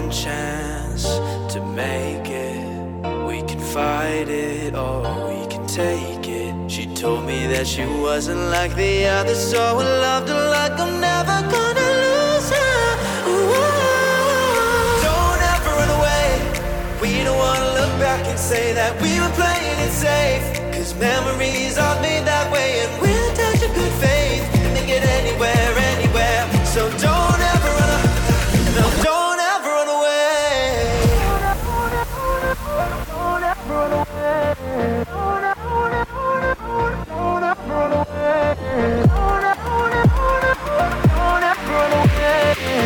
one chance to make it. We can fight it or we can take it. She told me that she wasn't like the others, so I loved her like I'm never gonna lose her. Ooh. Don't ever run away. We don't wanna look back and say that we were playing it safe, 'cause memories are made that way, and we're in touch of good faith. We can make it anywhere, anywhere. So don't ever run away. No, don't ever run away. Don't ever run away. Don't ever run away. Don't ever run away. Don't ever run away. Don't ever run away.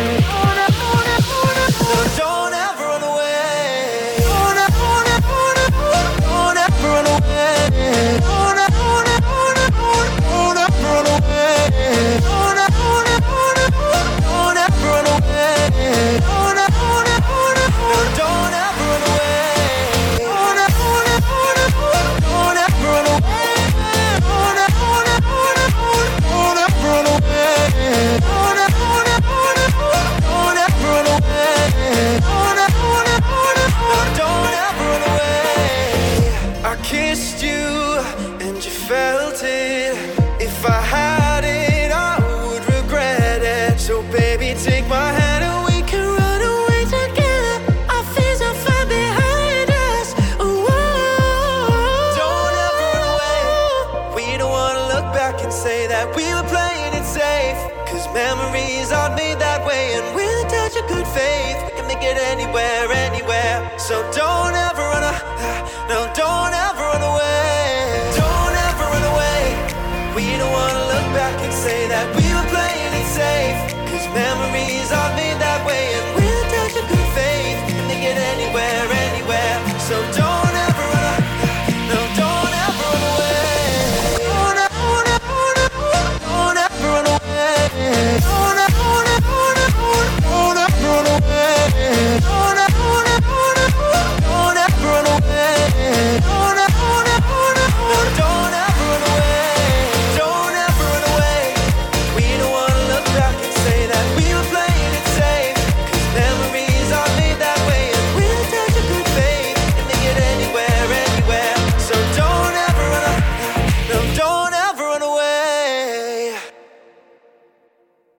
No, don't ever run away. Don't ever run away. Don't ever run away. Don't ever run away. Don't ever run away. Don't ever run away. Don't ever run away. Don't ever run away. No, don't ever run away. Don't ever run away. Don't ever run away. Don't ever run away. Don't ever run away. Don't ever run away. Don't ever run away. Don't ever run away. No, don't ever run away. I kissed you and you felt it. If I had it, I would regret it. So baby, take my hand and we can run away together. Our fears are far behind us. Ooh. Don't ever run away. We don't wanna look back and say that we were playing it safe, 'cause memories are made that way, and we're in touch of good faith. We can make it anywhere, anywhere. So don't ever run away. No, don't